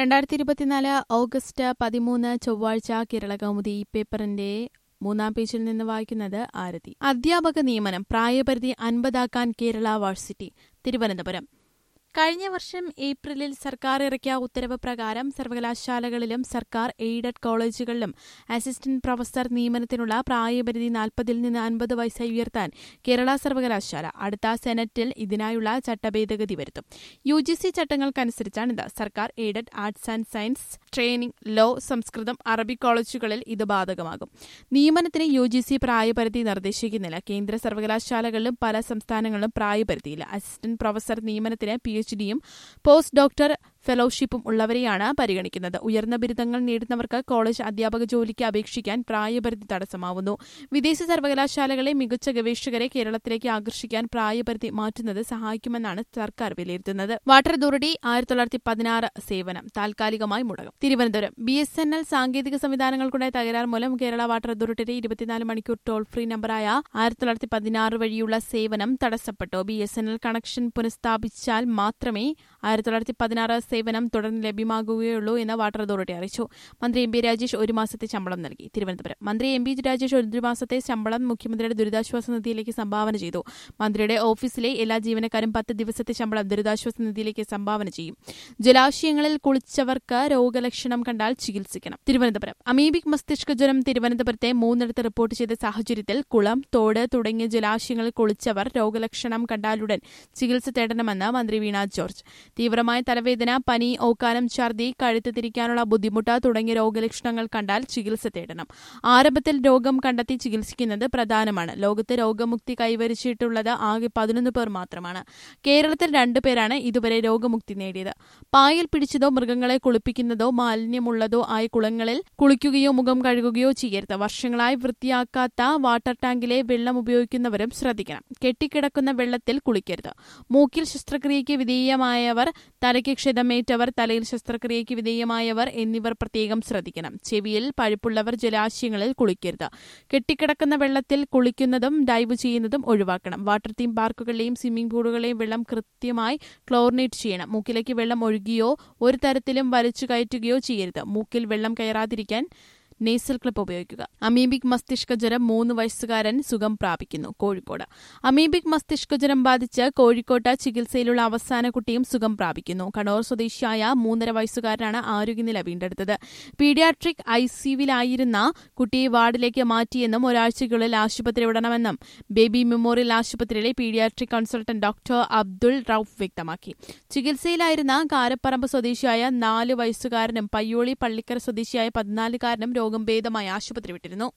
2024 August 13 ചൊവ്വാഴ്ച കേരളകൗമുദി പേപ്പറിന്റെ 3-ാം പേജിൽ നിന്ന് വായിക്കുന്നത് ആരതി. അധ്യാപക നിയമനം പ്രായപരിധി 50 കേരള വാഴ്സിറ്റി. തിരുവനന്തപുരം. കഴിഞ്ഞ വർഷം ഏപ്രിലിൽ സർക്കാർ ഇറക്കിയ ഉത്തരവ് പ്രകാരം സർവകലാശാലകളിലും സർക്കാർ എയ്ഡഡ് കോളേജുകളിലും അസിസ്റ്റന്റ് പ്രൊഫസർ നിയമനത്തിനുള്ള പ്രായപരിധി 40 നിന്ന് 50 വയസ്സായി ഉയർത്താൻ കേരള സർവകലാശാല അടുത്ത സെനറ്റിൽ ഇതിനായുള്ള ചട്ടഭേദഗതി വരുത്തും. UGC ചട്ടങ്ങൾക്കനുസരിച്ചാണിത്. സർക്കാർ aided arts and science, training, law, Sanskrit, Arabic കോളേജുകളിൽ ഇത് ബാധകമാകും. നിയമനത്തിന് UGC പ്രായപരിധി നിർദ്ദേശിക്കുന്നില്ല. കേന്ദ്ര സർവകലാശാലകളിലും പല സംസ്ഥാനങ്ങളിലും പ്രായപരിധിയില്ല. അസിസ്റ്റന്റ് പ്രൊഫസർ നിയമനത്തിന് PhD-യും പോസ്റ്റ് ഡോക്ടർ ഫെലോഷിപ്പും ഉള്ളവരെയാണ് പരിഗണിക്കുന്നത്. ഉയർന്ന ബിരുദങ്ങൾ നേടുന്നവർക്ക് കോളേജ് അധ്യാപക ജോലിക്ക് അപേക്ഷിക്കാൻ പ്രായപരിധി തടസ്സമാവുന്നു. വിദേശ സർവകലാശാലകളെ മികച്ച ഗവേഷകരെ കേരളത്തിലേക്ക് ആകർഷിക്കാൻ പ്രായപരിധി മാറ്റുന്നത് സഹായിക്കുമെന്നാണ് സർക്കാർ വിലയിരുത്തുന്നത്. വാട്ടർ അതോറിറ്റി 1916 സേവനം താൽക്കാലികമായി മുടങ്ങും. തിരുവനന്തപുരം. BSNL സാങ്കേതിക സംവിധാനങ്ങൾക്കുണ്ടായ തകരാർ മൂലം കേരള വാട്ടർ അതോറിറ്റിയുടെ 24 മണിക്കൂർ ടോൾ ഫ്രീ നമ്പറായ 1916 വഴിയുള്ള സേവനം തടസ്സപ്പെട്ടു. BSNL കണക്ഷൻ പുനഃസ്ഥാപിച്ചാൽ മാത്രമേ 1916 സേവനം തുടർന്ന് ലഭ്യമാകുകയുള്ളൂ എന്ന് വാട്ടർ അതോറിറ്റി അറിയിച്ചു. മന്ത്രി MB രാജേഷ് 1 മാസത്തെ ശമ്പളം നൽകി. തിരുവനന്തപുരം. മന്ത്രി MB രാജേഷ് 1 മാസത്തെ ശമ്പളം മുഖ്യമന്ത്രിയുടെ ദുരിതാശ്വാസ നിധിയിലേക്ക് സംഭാവന ചെയ്തു. മന്ത്രിയുടെ ഓഫീസിലെ എല്ലാ ജീവനക്കാരും 10 ദിവസത്തെ ശമ്പളം ദുരിതാശ്വാസ നിധിയിലേക്ക് സംഭാവന ചെയ്യും. ജലാശയങ്ങളിൽ കുളിച്ചവർക്ക് രോഗലക്ഷണം കണ്ടാൽ ചികിത്സിക്കണം. തിരുവനന്തപുരം. അമീബിക് മസ്തിഷ്ക ജ്വരം തിരുവനന്തപുരത്തെ 3 റിപ്പോർട്ട് ചെയ്ത സാഹചര്യത്തിൽ കുളം, തോട് തുടങ്ങിയ ജലാശയങ്ങളിൽ കുളിച്ചവർ രോഗലക്ഷണം കണ്ടാലുടൻ ചികിത്സ തേടണമെന്ന് മന്ത്രി വീണ ജോർജ്. തീവ്രമായ തലവേദന, പനി, ഓക്കാനം, ഛർദി, കഴുത്ത് തിരിക്കാനുള്ള ബുദ്ധിമുട്ട് തുടങ്ങിയ രോഗലക്ഷണങ്ങൾ കണ്ടാൽ ചികിത്സ തേടണം. ആരംഭത്തിൽ രോഗം കണ്ടെത്തി ചികിത്സിക്കുന്നത് പ്രധാനമാണ്. ലോകത്ത് രോഗമുക്തി കൈവരിച്ചിട്ടുള്ളത് ആകെ 11 പേർ മാത്രമാണ്. കേരളത്തിൽ 2 പേരാണ് ഇതുവരെ രോഗമുക്തി നേടിയത്. പായൽ പിടിച്ചതോ മൃഗങ്ങളെ കുളിപ്പിക്കുന്നതോ മാലിന്യമുള്ളതോ ആയ കുളങ്ങളിൽ കുളിക്കുകയോ മുഖം കഴുകുകയോ ചെയ്യരുത്. വർഷങ്ങളായി വൃത്തിയാക്കാത്ത വാട്ടർ ടാങ്കിലെ വെള്ളം ഉപയോഗിക്കുന്നവരും ശ്രദ്ധിക്കണം. കെട്ടിക്കിടക്കുന്ന വെള്ളത്തിൽ കുളിക്കരുത്. മൂക്കിൽ ശസ്ത്രക്രിയയ്ക്ക് വിധേയമായവർ, തലയ്ക്ക് ക്ഷതമേറ്റവർ, തലയിൽ ശസ്ത്രക്രിയയ്ക്ക് വിധേയമായവർ എന്നിവർ പ്രത്യേകം ശ്രദ്ധിക്കണം. ചെവിയിൽ പഴുപ്പുള്ളവർ ജലാശയങ്ങളിൽ കുളിക്കരുത്. കെട്ടിക്കിടക്കുന്ന വെള്ളത്തിൽ കുളിക്കുന്നതും ഡൈവ് ചെയ്യുന്നതും ഒഴിവാക്കണം. വാട്ടർ തീം പാർക്കുകളിലെയും സ്വിമ്മിംഗ് പൂളുകളിലെയും വെള്ളം കൃത്യമായി ക്ലോറിനേറ്റ് ചെയ്യണം. മൂക്കിലേക്ക് വെള്ളം ഒഴുകിയോ ഒരു തരത്തിലും വലിച്ചു കയറ്റുകയോ ചെയ്യരുത്. മൂക്കിൽ വെള്ളം കയറാതിരിക്കാൻ നേസൽ ക്ലിപ്പ് ഉപയോഗിക്കുക. അമീബിക് മസ്തിഷ്ക ജ്വരം 3 വയസ്സുകാരൻ സുഖം പ്രാപിക്കുന്നു. കോഴിക്കോട്. അമീബിക് മസ്തിഷ്ക ജ്വരം ബാധിച്ച് കോഴിക്കോട്ട് ചികിത്സയിലുള്ള അവസാന കുട്ടിയും സുഖം പ്രാപിക്കുന്നു. കണ്ണൂർ സ്വദേശിയായ 3.5 വയസ്സുകാരനാണ് ആരോഗ്യനില വീണ്ടെടുത്തത്. പീഡിയാട്രിക് ICUവിലായിരുന്ന കുട്ടിയെ വാർഡിലേക്ക് മാറ്റിയെന്നും ഒരാഴ്ചയ്ക്കുള്ളിൽ ആശുപത്രി വിടണമെന്നും ബേബി മെമ്മോറിയൽ ആശുപത്രിയിലെ paediatric consultant doctor Abdul Rauf വ്യക്തമാക്കി. ചികിത്സയിലായിരുന്ന കാരപ്പറമ്പ് സ്വദേശിയായ 4 വയസ്സുകാരനും പയ്യോളി പള്ളിക്കര സ്വദേശിയായ 14-കാരനും രോഗം ഭേദമായി ആശുപത്രി വിട്ടിരുന്നു.